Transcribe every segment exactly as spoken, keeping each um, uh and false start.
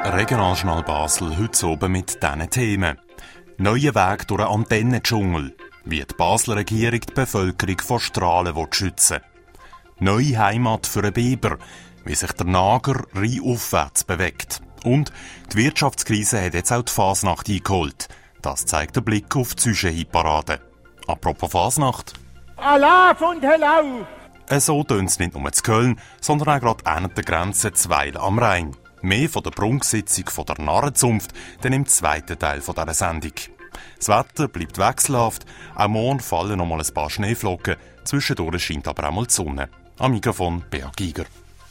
Regionaljournal Basel heute oben mit diesen Themen. Neuer Weg durch einen Antennendschungel. Wie die Basler Regierung die Bevölkerung vor Strahlen schützen will. Neue Heimat für einen Biber. Wie sich der Nager rheinaufwärts bewegt. Und die Wirtschaftskrise hat jetzt auch die Fasnacht eingeholt. Das zeigt der Blick auf die Züschen-Hitparade. Apropos Fasnacht. Alaf und Hello! So tönt es nicht nur in Köln, sondern auch gerade an der Grenze Zweil am Rhein. Mehr von der Prunksitzung von der Narrenzunft, dann im zweiten Teil dieser Sendung. Das Wetter bleibt wechselhaft, auch morgen fallen noch mal ein paar Schneeflocken, zwischendurch scheint aber auch mal die Sonne. Am Mikrofon Bea Giger.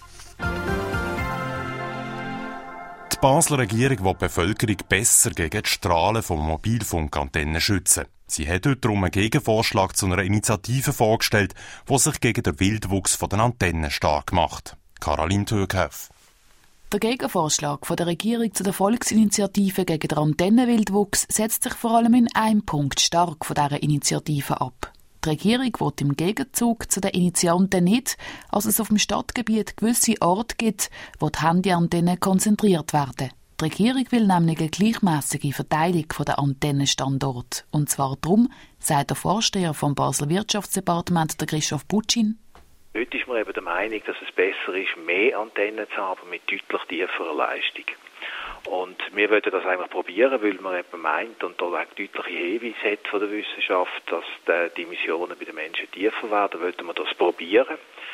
Die Basler Regierung will die Bevölkerung besser gegen die Strahlen von Mobilfunkantennen schützen. Sie hat heute darum einen Gegenvorschlag zu einer Initiative vorgestellt, die sich gegen den Wildwuchs von den Antennen stark macht. Caroline Türkhoff. Der Gegenvorschlag von der Regierung zu der Volksinitiative gegen den Antennenwildwuchs setzt sich vor allem in einem Punkt stark von dieser Initiative ab. Die Regierung will im Gegenzug zu den Initianten nicht, dass es auf dem Stadtgebiet gewisse Orte gibt, wo die Handyantennen konzentriert werden. Die Regierung will nämlich eine gleichmäßige Verteilung der Antennenstandorte. Und zwar darum, sagt der Vorsteher vom Basler Wirtschaftsdepartement, der Christoph Butschin. Heute ist man eben der Meinung, dass es besser ist, mehr Antennen zu haben mit deutlich tieferer Leistung. Und wir wollten das eigentlich probieren, weil man eben meint und da auch deutliche Hinweise hat von der Wissenschaft, dass die Emissionen bei den Menschen tiefer werden, wollten wir das probieren,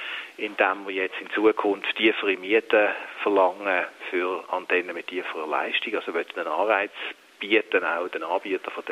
indem wir jetzt in Zukunft tiefere Mieten verlangen für Antennen mit tieferer Leistung. Also wir wollten einen Anreiz bieten, auch den Anbietern von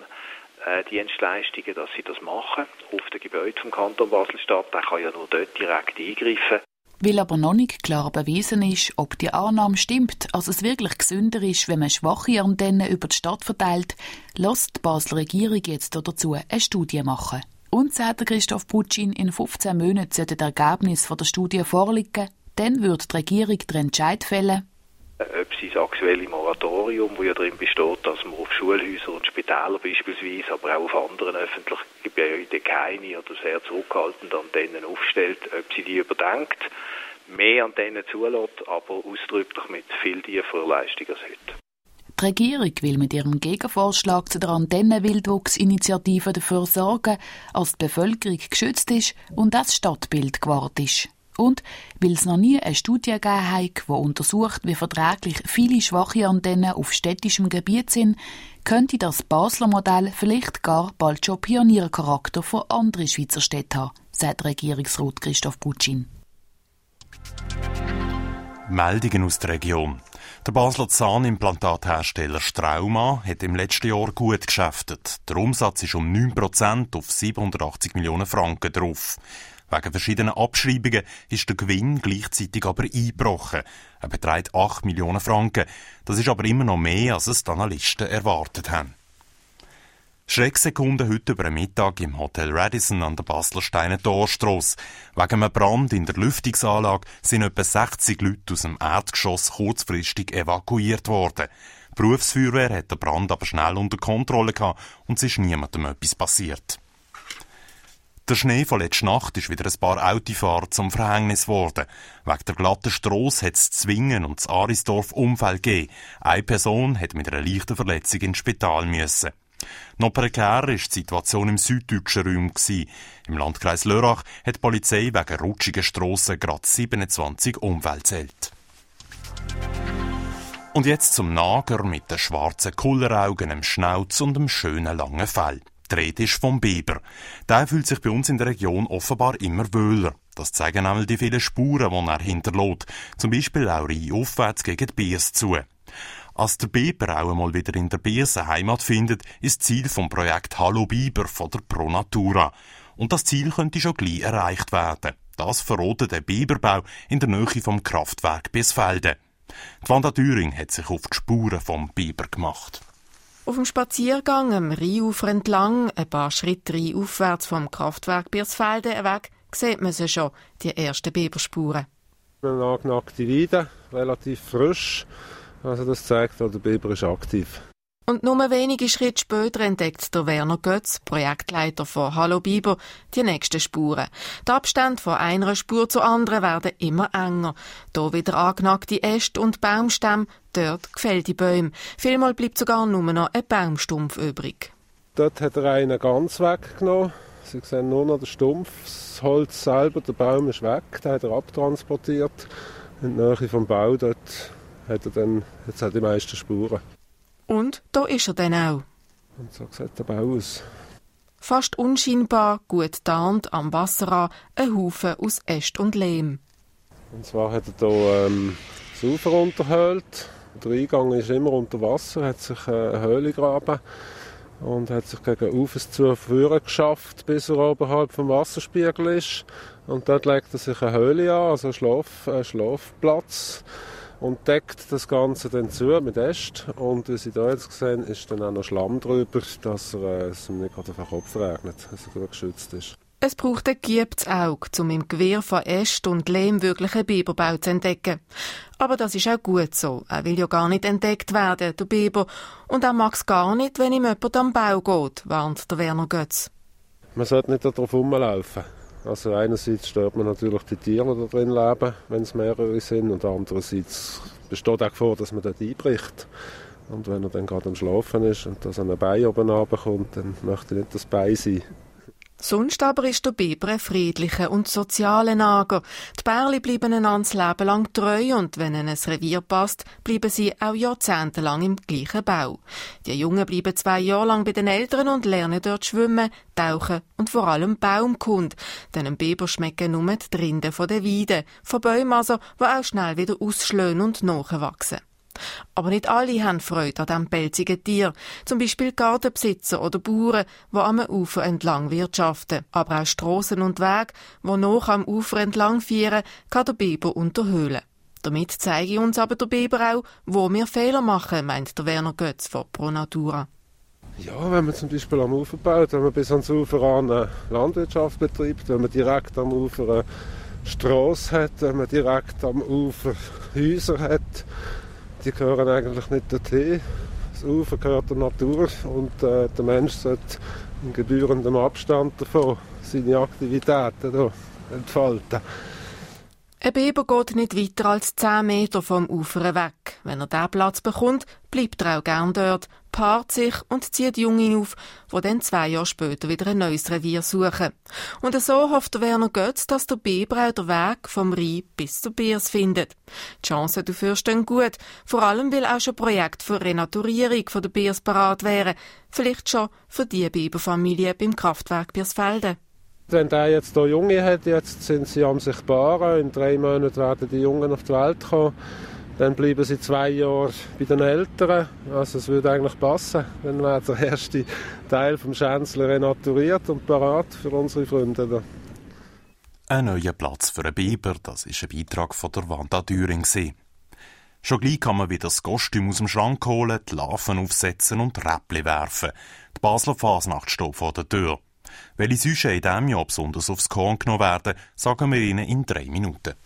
Telefondienstleistungen, dass sie das machen auf den Gebäuden vom Kanton Basel-Stadt. Der kann ja nur dort direkt eingreifen. Weil aber noch nicht klar bewiesen ist, ob die Annahme stimmt, also es wirklich gesünder ist, wenn man schwache Antennen über die Stadt verteilt, lässt die Basler Regierung jetzt dazu eine Studie machen. Und, sagt Christoph Butschin, in fünfzehn Monaten sollte das Ergebnis der Studie vorliegen. Dann würde die Regierung den Entscheid fällen, ob sie das aktuelle Moratorium, das ja darin besteht, dass man auf Schulhäuser und Spitäler beispielsweise, aber auch auf anderen öffentlichen Gebäuden keine oder sehr zurückhaltende Antennen aufstellt, ob sie die überdenkt, mehr Antennen zulässt, aber ausdrücklich mit viel tieferer Leistung als heute. Die Regierung will mit ihrem Gegenvorschlag zu der Antennenwildwuchsinitiative dafür sorgen, dass die Bevölkerung geschützt ist und das Stadtbild gewahrt ist. Und weil es noch nie eine Studie gegeben hat, die untersucht, wie verträglich viele schwache Antennen auf städtischem Gebiet sind, könnte das Basler Modell vielleicht gar bald schon Pioniercharakter für andere Schweizer Städte haben, sagt Regierungsrat Christoph Butschin. Meldungen aus der Region. Der Basler Zahnimplantathersteller Straumann hat im letzten Jahr gut geschäftet. Der Umsatz ist um neun Prozent auf siebenhundertachtzig Millionen Franken drauf. Wegen verschiedenen Abschreibungen ist der Gewinn gleichzeitig aber eingebrochen. Er beträgt acht Millionen Franken. Das ist aber immer noch mehr, als es die Analysten erwartet haben. Schrecksekunden heute über den Mittag im Hotel Radisson an der Basler Steiner Torstrasse. Wegen einem Brand in der Lüftungsanlage sind etwa sechzig Leute aus dem Erdgeschoss kurzfristig evakuiert worden. Die Berufsfeuerwehr hat den Brand aber schnell unter Kontrolle gehabt und es ist niemandem etwas passiert. Der Schnee von letzter Nacht ist wieder ein paar Autofahrer zum Verhängnis geworden. Wegen der glatten Strasse hat es Zwingen und das Arisdorf Unfall gegeben. Eine Person hat mit einer leichten Verletzung ins Spital müssen. Noch prekärer war die Situation im süddeutschen Raum. Im Landkreis Lörrach hat die Polizei wegen rutschiger Strassen gerade siebenundzwanzig Unfälle gezählt. Und jetzt zum Nager mit den schwarzen Kulleraugen, dem Schnauz und dem schönen langen Fell. Die Rede ist vom Biber. Der fühlt sich bei uns in der Region offenbar immer wohler. Das zeigen auch die vielen Spuren, die er hinterlässt. Zum Beispiel auch aufwärts gegen die Biers zu. Als der Biber auch einmal wieder in der Biers eine Heimat findet, ist das Ziel vom Projekt Hallo Biber von der Pro Natura. Und das Ziel könnte schon gleich erreicht werden. Das verrotet der Biberbau in der Nähe vom Kraftwerk Birsfelden. Die Wanda Thüring hat sich auf die Spuren vom Biber gemacht. Auf dem Spaziergang am Rheinufer entlang, ein paar Schritte rheinaufwärts vom Kraftwerk Birsfelden weg, sieht man sie schon, die ersten Biberspuren. Eine angenagte Weide, relativ frisch. Also das zeigt, der Biber ist aktiv. Und nur wenige Schritte später entdeckt der Werner Götz, Projektleiter von Hallo Biber, die nächsten Spuren. Die Abstände von einer Spur zur anderen werden immer enger. Hier wieder angenagte Äste und Baumstämme, dort gefällte Bäume. Vielmal bleibt sogar nur noch ein Baumstumpf übrig. Dort hat er einen ganz weggenommen. Sie sehen nur noch den Stumpf. Das Holz selber, der Baum ist weg. Den hat er abtransportiert. In der Nähe vom Bau dort hat er dann, jetzt hat er die meisten Spuren. Und da ist er dann auch. Und so sieht der Bau aus. Fast unscheinbar, gut getarnt, am Wasser ein Haufen aus Äst und Lehm. Und zwar hat er hier ähm, das Ufer unterhöhlt. Der Eingang ist immer unter Wasser, hat sich eine Höhle graben und hat sich gegen Ufers zu führen geschafft, bis er oberhalb vom Wasserspiegel ist. Und dort legt er sich eine Höhle an, also einen, Schlaf, einen Schlafplatz. Und deckt das Ganze dann zu mit Ästen. Und wie Sie hier jetzt sehen, ist dann auch noch Schlamm drüber, dass er, äh, es ihm nicht gerade auf den Kopf regnet, dass er gut geschützt ist. Es braucht ein geübtes Auge, um im Gewirr von Ästen und Lehm wirklich einen Biberbau zu entdecken. Aber das ist auch gut so. Er will ja gar nicht entdeckt werden, der Biber. Und er mag es gar nicht, wenn ihm jemand am Bau geht, warnt der Werner Götz. Man sollte nicht darauf rumlaufen. Also einerseits stört man natürlich die Tiere, die da drin leben, wenn es mehrere sind, und andererseits besteht auch die Gefahr, dass man dort einbricht. Und wenn er dann gerade am Schlafen ist und da so ein Bein oben runterkommt, dann möchte er nicht das Bein sein. Sonst aber ist der Biber ein friedlicher und sozialer Nager. Die Bärli bleiben einander das Leben lang treu und wenn ihnen ein Revier passt, bleiben sie auch jahrzehntelang im gleichen Bau. Die Jungen bleiben zwei Jahre lang bei den Eltern und lernen dort schwimmen, tauchen und vor allem Baumkunde. Denn dem Biber schmecken nur die Rinde von der Weide, von Bäumen also, die auch schnell wieder ausschlagen und nachwachsen. Aber nicht alle haben Freude an diesem pelzigen Tier. Zum Beispiel Gartenbesitzer oder Bauern, die am Ufer entlang wirtschaften. Aber auch Strassen und Wege, die noch am Ufer entlang führen, kann der Biber unterhöhlen. Damit zeige uns aber der Biber auch, wo wir Fehler machen, meint der Werner Götz von Pro Natura. Ja, wenn man zum Beispiel am Ufer baut, wenn man bis ans Ufer an eine Landwirtschaft betreibt, wenn man direkt am Ufer eine Strasse hat, wenn man direkt am Ufer Häuser hat, die gehören eigentlich nicht dorthin. Das Ufer gehört der Natur und äh, der Mensch sollte in gebührendem Abstand davon seine Aktivitäten hier entfalten. Ein Biber geht nicht weiter als zehn Meter vom Ufer weg. Wenn er diesen Platz bekommt, bleibt er auch gern dort, paart sich und zieht Jungen auf, die dann zwei Jahre später wieder ein neues Revier suchen. Und so hofft der Werner Götz, dass der Biber auch den Weg vom Rhein bis zur Biers findet. Die Chancen dafür stehen gut, vor allem weil auch schon Projekte für Renaturierung von der Biers parat wären, vielleicht schon für die Biberfamilie beim Kraftwerk Biersfelden. Wenn der jetzt hier Junge hat, jetzt sind sie am sich paaren, in drei Monaten werden die Jungen auf die Welt kommen, dann bleiben sie zwei Jahre bei den Eltern, also es würde eigentlich passen, dann wäre der erste Teil vom Schänzler renaturiert und parat für unsere Freunde da. Ein neuer Platz für einen Biber, das ist ein Beitrag von der Wanda Düring. Schon gleich kann man wieder das Kostüm aus dem Schrank holen, die Larven aufsetzen und Räppli werfen. Die Basler Fasnacht steht vor der Tür. Welche Süsche in diesem Jahr besonders aufs Korn genommen werden, sagen wir Ihnen in drei Minuten.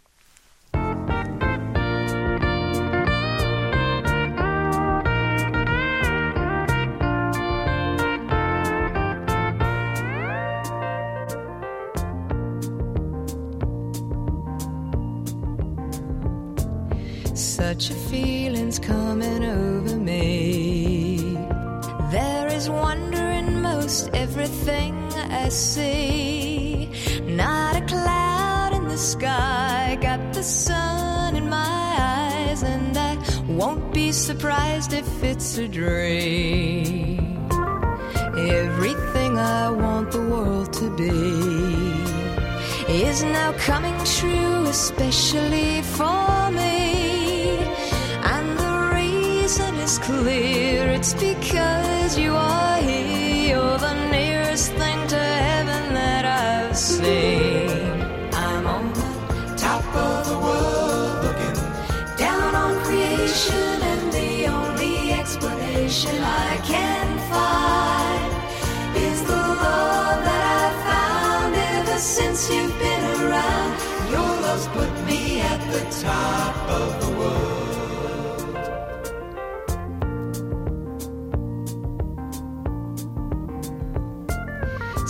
Such a feeling's coming over me. There is wonder in most everything I see. Not a cloud in the sky, got the sun in my eyes, and I won't be surprised if it's a dream. Everything I want the world to be is now coming true, especially for me. And the reason is clear, it's because you are here. You're the nearest thing to heaven that I've seen. I'm on the top of the world, looking down on creation, and the only explanation I can find is the love that I've found ever since you've been around. Your love's put me at the top of the world.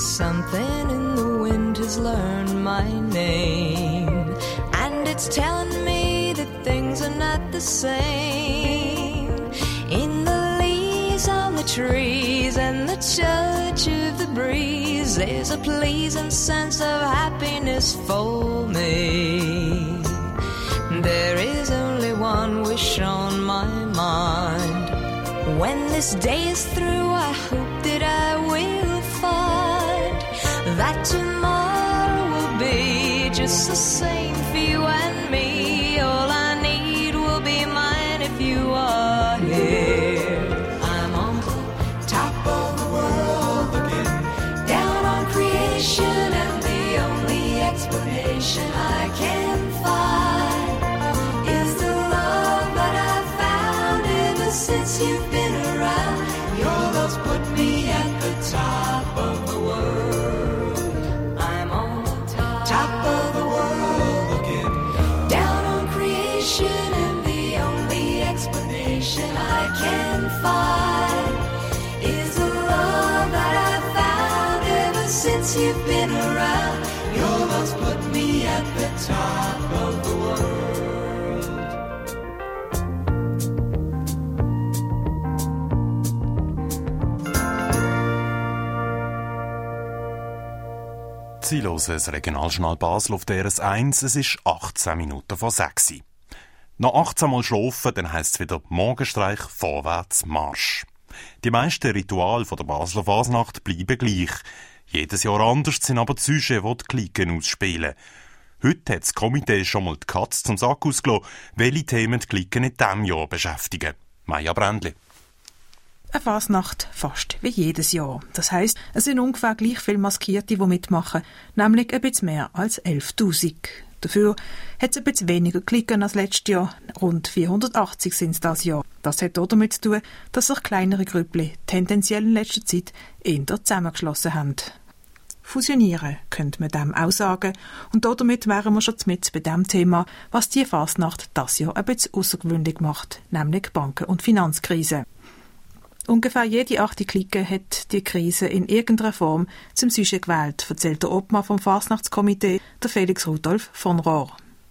something in the wind has learned my name, and it's telling me that things are not the same. In the leaves on the trees and the touch of the breeze, there's a pleasing sense of happiness for me. There is only one wish on my mind. When this day is through, I hope that I will find that tomorrow will be just the same for you and me. All I need will be mine if you are here. I'm on the top of the world looking down on creation, and the only explanation I can find is the love that I've found ever since you've been around. Your love's put me at the top of the world. I'm on the top, top of the world looking down on creation, and the only explanation I can find is the love that I've found ever since you've been around. Your love's put me at the top of the world. Sie hören das Regionaljournal Basel auf der R S eins. Es ist achtzehn Minuten vor sechs. Noch achtzehn Mal schlafen, dann heisst es wieder Morgenstreich, vorwärts, Marsch. Die meisten Rituale der Basler Fasnacht bleiben gleich. Jedes Jahr anders sind aber die Sujets, die die Klicken ausspielen. Heute hat das Komitee schon mal die Katze zum Sack ausgelassen, welche Themen die Klicken in diesem Jahr beschäftigen. Maja Brändli. Eine Fasnacht fast wie jedes Jahr. Das heisst, es sind ungefähr gleich viele Maskierte, die mitmachen, nämlich ein bisschen mehr als elftausend. Dafür hat es ein bisschen weniger Klicken als letztes Jahr, rund vierhundertachtzig sind es das Jahr. Das hat auch damit zu tun, dass sich kleinere Grüppli tendenziell in letzter Zeit eher zusammengeschlossen haben. Fusionieren könnte man dem auch sagen, und damit wären wir schon mit bei dem Thema, was die Fasnacht das Jahr ein bisschen außergewöhnlich macht, nämlich Banken- und Finanzkrise. Ungefähr jede achte Clique hat die Krise in irgendeiner Form zum Sujet gewählt, erzählt der Obmann vom Fasnachtskomitee, der Felix Rudolf von Rohr.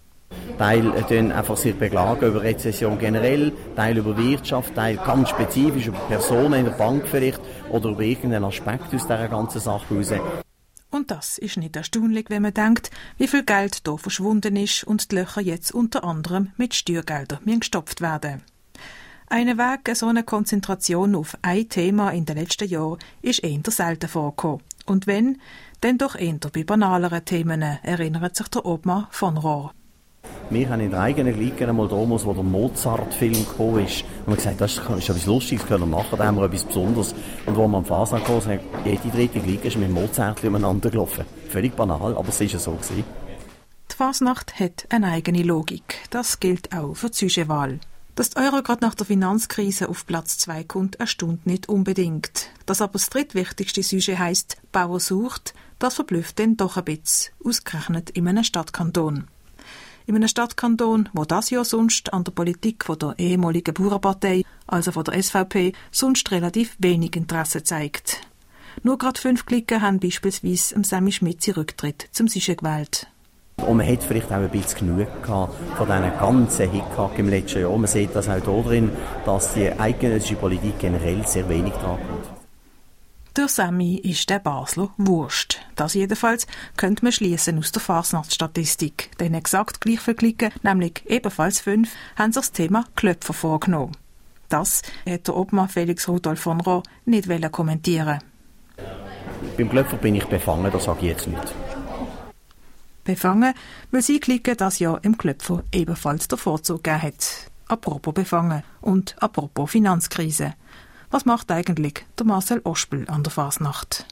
Teil äh, einfach sich beklagen über Rezession generell, Teil über Wirtschaft, Teil ganz spezifisch über Personen in der Bank vielleicht oder über irgendeinen Aspekt aus dieser ganzen Sache heraus. Und das ist nicht erstaunlich, wenn man denkt, wie viel Geld hier verschwunden ist und die Löcher jetzt unter anderem mit Steuergeldern gestopft werden. Ein Weg, so eine Konzentration auf ein Thema in den letzten Jahren ist eher selten vorgekommen. Und wenn, dann doch eher bei banaleren Themen, erinnert sich der Obmann von Rohr. Wir haben in der eigenen Clique einmal damals, wo der Mozart-Film gekommen ist, und wir gesagt, das ist etwas Lustiges, können wir machen, da haben wir etwas Besonderes. Und wo wir am Fasnacht kamen, sind jede dritte Clique ist mit Mozart umeinander gelaufen. Völlig banal, aber es war ja so gewesen. Die Fasnacht hat eine eigene Logik. Das gilt auch für die Sujetwahl. Dass die Euro gerade nach der Finanzkrise auf Platz zwei kommt, erstaunt nicht unbedingt. Dass aber das drittwichtigste Sujet heisst, Bauer sucht, das verblüfft dann doch ein bisschen, ausgerechnet in einem Stadtkanton. In einem Stadtkanton, wo das Jahr sonst an der Politik von der ehemaligen Bauernpartei, also von der S V P, sonst relativ wenig Interesse zeigt. Nur gerade fünf Klicken haben beispielsweise Sammy Schmidt seinen Rücktritt zum Sujet gewählt. Und man hat vielleicht auch ein bisschen genug gehabt von diesen ganzen Hickhack im letzten Jahr. Man sieht das auch darin, dass die eidgenössische Politik generell sehr wenig dran kommt. Der Sammy ist der Basler Wurst. Das jedenfalls könnte man schliessen aus der Fasnachtsstatistik. Denn exakt gleich viele Klicken, nämlich ebenfalls fünf, haben sich das Thema Klöpfer vorgenommen. Das hat der Obmann Felix Rudolf von Rohr nicht kommentieren. Beim Klöpfer bin ich befangen, das sage ich jetzt nicht. Befangen, weil sie Clique das Jahr im Klöpfer ebenfalls den Vorzug gegeben hat. Apropos befangen und apropos Finanzkrise. Was macht eigentlich der Marcel Ospel an der Fasnacht?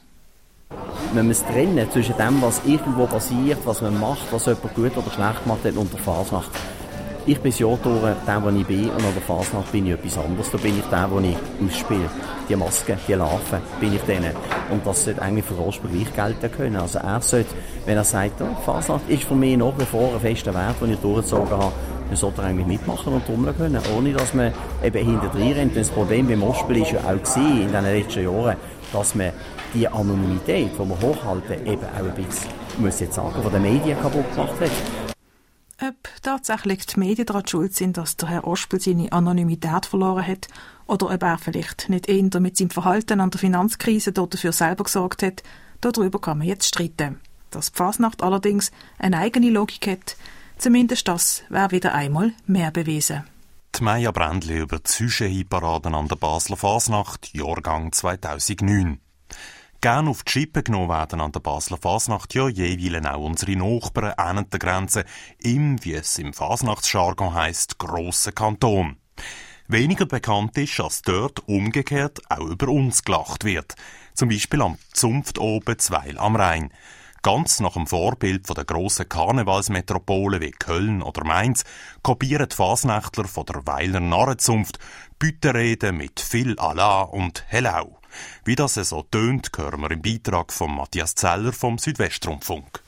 Man muss trennen zwischen dem, was irgendwo passiert, was man macht, was jemand gut oder schlecht gemacht hat, und der Fasnacht. Ich bin das Jahr durch der, wo ich bin, und an der Fasnacht bin ich etwas anderes. Da bin ich der, wo ich ausspiele. Die Masken, die Larven, bin ich denen. Und das sollte eigentlich für Ospel gleich gelten können. Also er sollte, wenn er sagt, oh, Fasnacht ist für mich nach wie vor ein fester Wert, den ich durchgezogen habe, dann sollte er eigentlich mitmachen und tummeln können, ohne dass man eben hinterher rennt. Das Problem beim Ospel war ja auch gewesen, in den letzten Jahren, dass man die Anonymität, die wir hochhalten, eben auch ein bisschen, ich muss jetzt sagen, von den Medien kaputt gemacht hat. Ob tatsächlich die Medien daran schuld sind, dass der Herr Ospel seine Anonymität verloren hat, oder ob er vielleicht nicht eher mit seinem Verhalten an der Finanzkrise dort dafür selber gesorgt hat, darüber kann man jetzt streiten. Dass die Fasnacht allerdings eine eigene Logik hat, zumindest das wäre wieder einmal mehr bewiesen. Die Maja Brändli über die Züschenhitparaden an der Basler Fasnacht, Jahrgang zweitausendneun. Gern auf die Schippe genommen werden an der Basler Fasnacht ja jeweils auch unsere Nachbarn an der Grenze im, wie es im Fasnachtsjargon heisst, grossen Kanton. Weniger bekannt ist, dass dort umgekehrt auch über uns gelacht wird. Zum Beispiel am Zunft oben Zweil am Rhein. Ganz nach dem Vorbild von der grossen Karnevalsmetropolen wie Köln oder Mainz kopieren die Fasnächtler von der Weiler Narrenzunft Büttenreden mit viel Allah und Hello. Wie das so tönt, hören wir im Beitrag von Matthias Zeller vom Südwestrundfunk.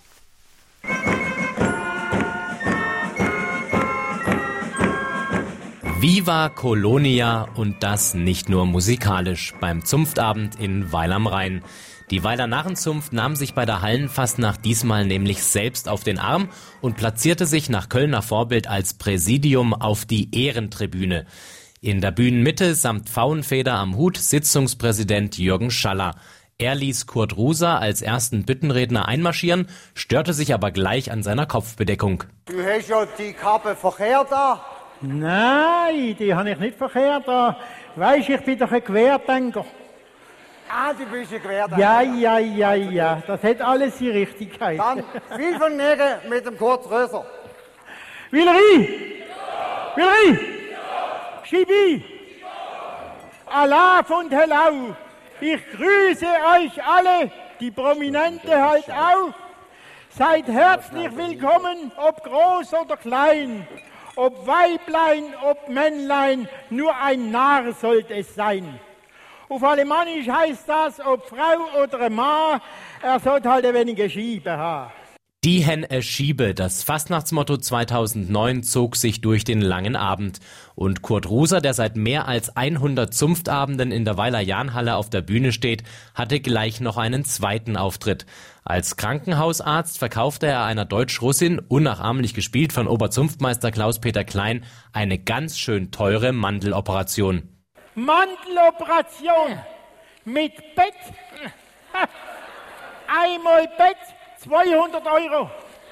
Viva Colonia, und das nicht nur musikalisch, beim Zunftabend in Weil am Rhein. Die Weiler Narrenzunft nahm sich bei der Hallenfastnacht diesmal nämlich selbst auf den Arm und platzierte sich nach Kölner Vorbild als Präsidium auf die Ehrentribüne. In der Bühnenmitte samt Pfauenfeder am Hut Sitzungspräsident Jürgen Schaller. Er ließ Kurt Ruser als ersten Büttenredner einmarschieren, störte sich aber gleich an seiner Kopfbedeckung. Du hast ja die Kappe verkehrt an. Nein, die habe ich nicht verkehrt an. Weisst, ich bin doch ein Querdenker. Ah, du bist ein Querdenker. Ja, ja, ja, ja, das hat alles die Richtigkeit. Dann viel Vergnügen mit dem Kurt Ruser. Willeri! Ja. Willeri! Ja. Schibi! Ja. Alaf und Hello! Ich grüße euch alle, die Prominente halt auch. Seid herzlich willkommen, ob groß oder klein. Ob Weiblein, ob Männlein, nur ein Narr sollte es sein. Auf Alemannisch heißt das, ob Frau oder ein Mann, er sollte halt ein wenig Schiebe haben. Die hen e Schiebe, das Fastnachtsmotto zweitausendneun zog sich durch den langen Abend. Und Kurt Ruser, der seit mehr als hundert Zunftabenden in der Weiler Jahnhalle auf der Bühne steht, hatte gleich noch einen zweiten Auftritt. Als Krankenhausarzt verkaufte er einer Deutsch-Russin, unnachahmlich gespielt von Oberzunftmeister Klaus-Peter Klein, eine ganz schön teure Mandeloperation. Mandeloperation mit Bett, einmal Bett, zweihundert Euro.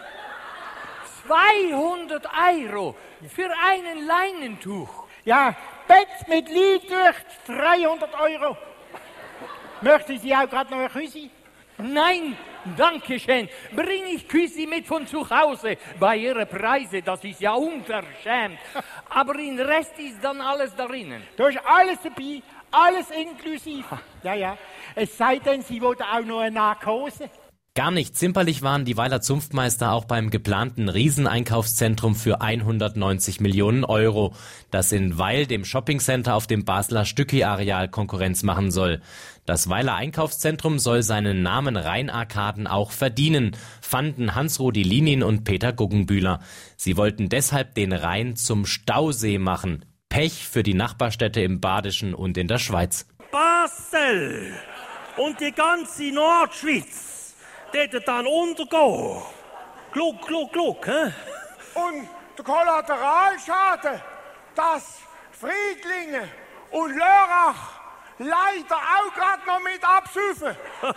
zweihundert Euro für einen Leinentuch? Ja, Bett mit Liegtuch, dreihundert Euro. Möchten Sie auch gerade noch ein Küssi? Nein, danke schön. Bring ich Küssi mit von zu Hause. Bei Ihren Preisen, das ist ja unverschämt. Aber in Rest ist dann alles darinnen. Da ist alles dabei, alles inklusiv. Ja, ja. Es sei denn, Sie wollen auch noch eine Narkose. Gar nicht zimperlich waren die Weiler Zunftmeister auch beim geplanten Rieseneinkaufszentrum für hundertneunzig Millionen Euro, das in Weil, dem Shoppingcenter auf dem Basler Stücki-Areal, Konkurrenz machen soll. Das Weiler Einkaufszentrum soll seinen Namen Rheinarkaden auch verdienen, fanden Hans-Rudi Linin und Peter Guggenbühler. Sie wollten deshalb den Rhein zum Stausee machen. Pech für die Nachbarstädte im Badischen und in der Schweiz. Basel und die ganze Nordschweiz, dort dann untergehen. Gluck, gluck, gluck, hä? Und der Kollateralschaden, dass Friedlinge und Lörrach leider auch gerade noch mit absaufen.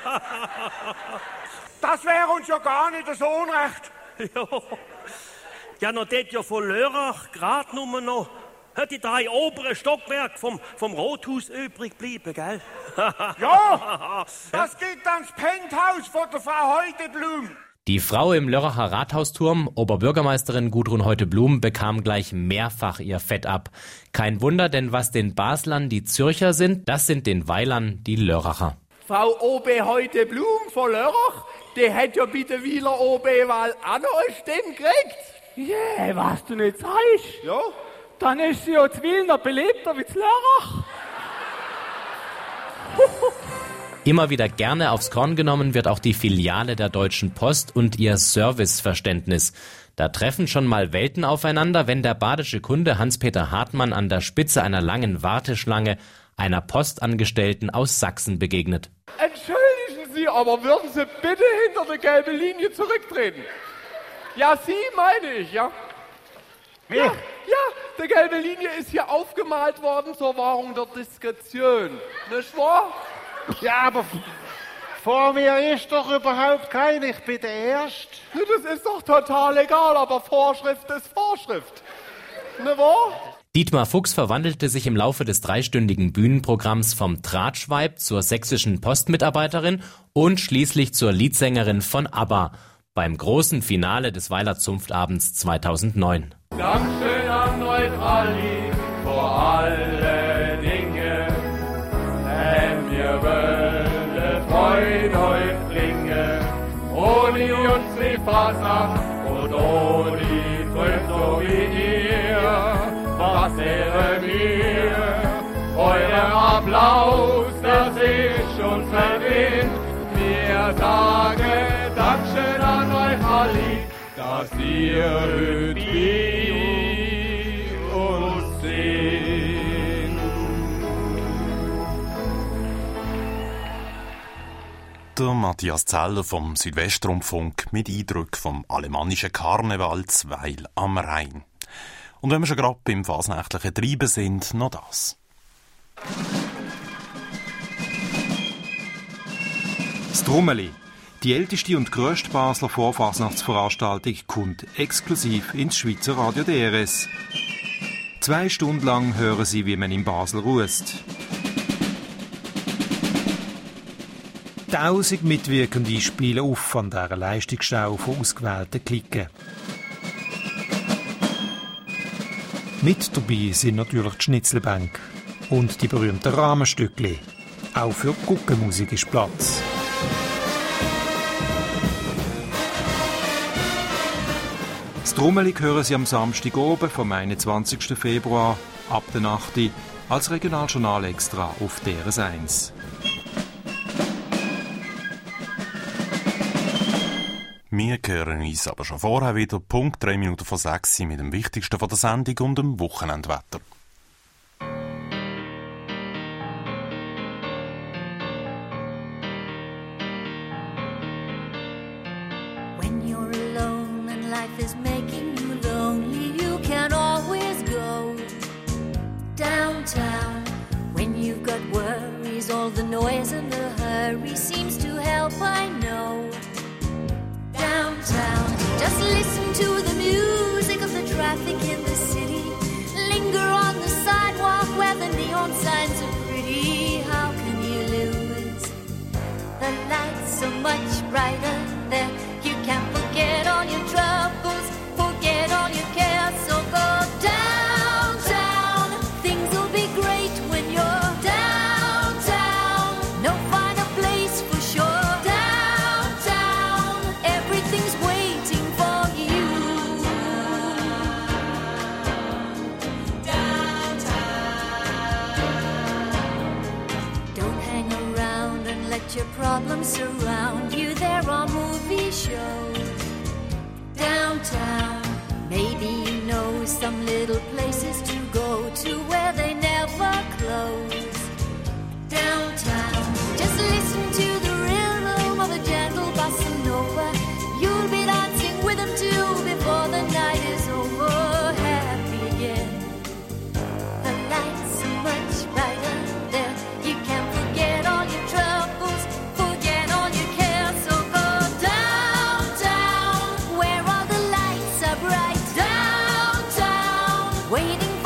Das wäre uns ja gar nicht so unrecht. Ja, ja noch dort ja von Lörrach gerade nur noch die drei oberen Stockwerke vom, vom Rothaus übrig bleiben, gell? Ja, das gibt dann das Penthouse von der Frau Heuteblum. Die Frau im Lörracher Rathausturm, Oberbürgermeisterin Gudrun Heuteblum, bekam gleich mehrfach ihr Fett ab. Kein Wunder, denn was den Baslern die Zürcher sind, das sind den Weilern die Lörracher. Frau O B Heuteblum von Lörrach, die hat ja bei der Weiler O B-Wahl auch noch eine Stimme gekriegt. Ja, yeah, was du nicht sagst. Ja. Dann ist sie ja zu Wil noch beliebter wie zu Lörrach. Immer wieder gerne aufs Korn genommen wird auch die Filiale der Deutschen Post und ihr Serviceverständnis. Da treffen schon mal Welten aufeinander, wenn der badische Kunde Hans-Peter Hartmann an der Spitze einer langen Warteschlange einer Postangestellten aus Sachsen begegnet. aber würden Sie bitte hinter der gelben Linie zurücktreten? Ja, Sie meine ich, ja? Wie? Ja, ja, die gelbe Linie ist hier aufgemalt worden zur Wahrung der Diskretion. Nicht wahr? Ja, aber vor mir ist doch überhaupt kein, ich bin der Erste. Das ist doch total egal, aber Vorschrift ist Vorschrift. Ne wahr? Dietmar Fuchs verwandelte sich im Laufe des dreistündigen Bühnenprogramms vom Drahtschweib zur sächsischen Postmitarbeiterin und schließlich zur Leadsängerin von ABBA beim großen Finale des Weiler Zunftabends zweitausendneun. Dankeschön an euch alle vor alle Dinge, denn wir wollen Freude euch bringen, ohne uns die Fasnacht und ohne die Freude so wie ihr. Was wäre mir? Euer Applaus, das ist schon verdient. Wir sagen Dankeschön an euch alle, dass ihr heute bei uns seht. Der Matthias Zeller vom Südwestrundfunk mit Eindrücken vom alemannischen Karneval Weil am Rhein. Und wenn wir schon gerade beim fasnächtlichen Treiben sind, noch das. Das Drummeli, die älteste und grösste Basler Vorfasnachtsveranstaltung, kommt exklusiv ins Schweizer Radio D R S. Zwei Stunden lang hören Sie, wie man in Basel rußt. Tausend Mitwirkende spielen auf an dieser Leistungsschau von ausgewählten Klicken. Mit dabei sind natürlich die Schnitzelbänke und die berühmten Rahmenstückchen. Auch für Guckenmusik ist Platz. Das Drummeli hören Sie am Samstag oben vom einundzwanzigsten Februar ab der acht Uhr als Regionaljournal extra auf D R S eins. Wir hören uns aber schon vorher wieder, Punkt drei Minuten vor sechs mit dem Wichtigsten von der Sendung und dem Wochenendwetter. When you're alone and life is making you lonely, you can always go downtown. When you've got worries, all the noise and the hurry seems to help, I know. Downtown, just listen to the music of the traffic in the city. Linger on the sidewalk where the neon signs are pretty. How can you lose? The lights so much brighter there. You can forget all your troubles, forget all your cares. So go downtown. Things will be great when you're downtown. No finer place for sure. Your problems surround you. There are movie shows downtown. Maybe you know some little places to go to where they never close. Downtown, just listen to the rhythm of a gentle bossa nova. You'll be dancing with them too before the night is over. Happy again. The lights so much brighter there. You can forget all your troubles, forget all your cares. So go downtown, where all the lights are bright. Downtown, waiting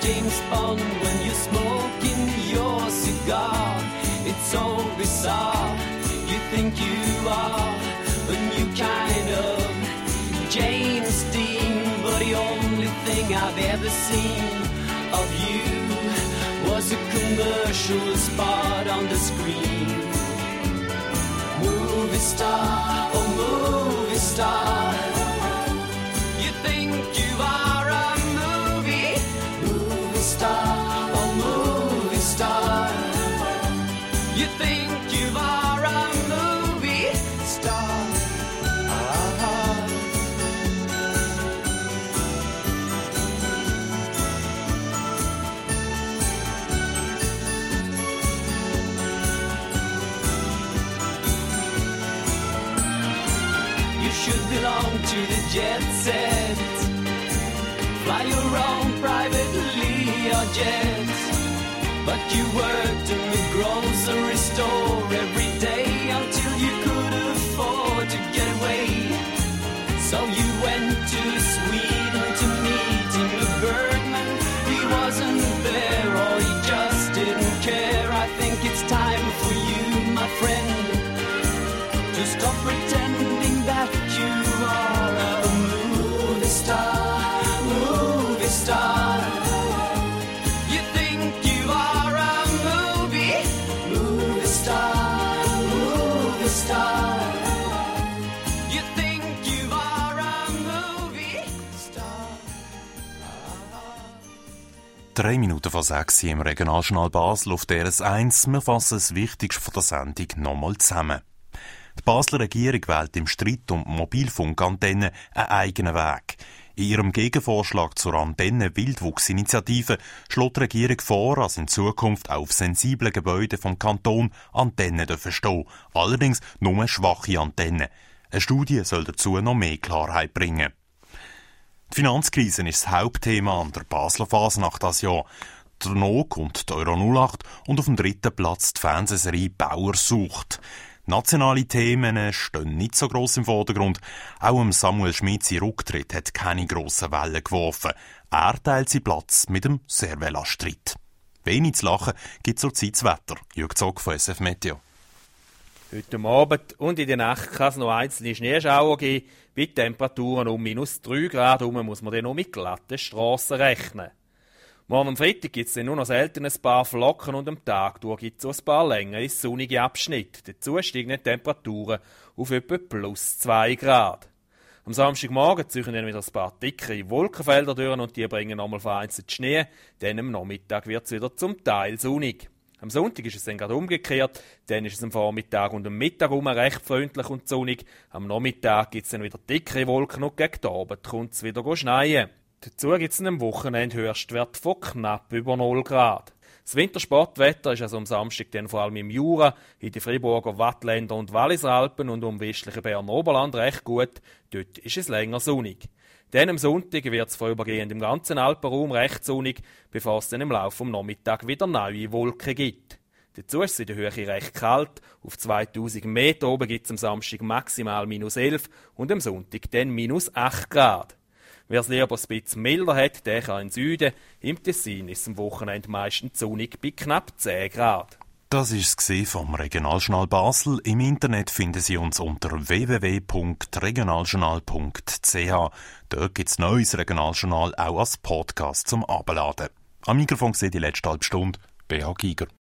James Bond when you're smoking your cigar. It's so bizarre. You think you are a new kind of James Dean, but the only thing I've ever seen of you was a commercial spot on the screen. Movie star, oh movie star, you think you are a movie, movie star, oh movie star, you think you are a movie star. Ah. You should belong to the jet set, fly your own private Learjet. But you worked in the grocery store every day until you could afford to get away. So you went to Sweden to meet Ingmar Bergman. He wasn't there or he just didn't care. I think it's time for you, my friend, to stop pretending that you are a movie star, movie star. You think you are a movie, movie star, movie star. You think you are a movie star. Drei Minuten vor sechs im Regionaljournal Basel auf D R S eins. Wir fassen das Wichtigste von der Sendung nochmal zusammen. Die Basler Regierung wählt im Streit um Mobilfunkantennen einen eigenen Weg. In ihrem Gegenvorschlag zur Antennen-Wildwuchsinitiative schlägt die Regierung vor, dass in Zukunft auch auf sensiblen Gebäuden vom Kanton Antennen stehen dürfen. Allerdings nur schwache Antennen. Eine Studie soll dazu noch mehr Klarheit bringen. Die Finanzkrise ist das Hauptthema an der Basler Fasnacht dieses Jahr. Danach kommt die Euro null acht und auf dem dritten Platz die Fernsehserie Bauer sucht. Nationale Themen stehen nicht so gross im Vordergrund. Auch Samuel Schmidt sein Rücktritt hat keine grossen Wellen geworfen. Er teilt seinen Platz mit dem Servela-Streit. Wenig zu lachen gibt zurzeit das Wetter. Jürg Zog von S F Meteo. Heute Abend und in der Nacht kann es noch einzelne Schneeschauer geben. Bei Temperaturen um minus drei Grad herum muss man dann noch mit glatten Strassen rechnen. Morgen am Freitag gibt es dann nur noch selten ein paar Flocken und am Tag durch gibt es ein paar längere sonnige Abschnitte. Dazu steigen die Temperaturen auf etwa plus zwei Grad. Am Samstagmorgen ziehen dann wieder ein paar dickere Wolkenfelder durch und die bringen nochmal vereinzelt Schnee. Dann am Nachmittag wird es wieder zum Teil sonnig. Am Sonntag ist es dann gerade umgekehrt. Dann ist es am Vormittag und am Mittag um recht freundlich und sonnig. Am Nachmittag gibt es dann wieder dickere Wolken und gegen Abend kommt es wieder schneien. Dazu gibt es am Wochenende Höchstwert von knapp über null Grad. Das Wintersportwetter ist also am Samstag dann vor allem im Jura, in den Friburger Wattländer und Walliseralpen und um westliche Berner Oberland recht gut. Dort ist es länger sonnig. Dann am Sonntag wird es vorübergehend im ganzen Alpenraum recht sonnig, bevor es dann im Laufe des Nachmittags wieder neue Wolken gibt. Dazu ist es in der Höhe recht kalt. Auf zweitausend Meter oben gibt es am Samstag maximal minus elf und am Sonntag dann minus acht Grad. Wer es lieber ein bisschen milder hat, der kann in den Süden. Im Tessin ist es am Wochenende meistens sonnig bei knapp zehn Grad. Das war es vom Regionaljournal Basel. Im Internet finden Sie uns unter w w w punkt regionaljournal punkt c h. Dort gibt es neues Regionaljournal auch als Podcast zum Abladen. Am Mikrofon sehe die letzte halbe Stunde Beat Giger.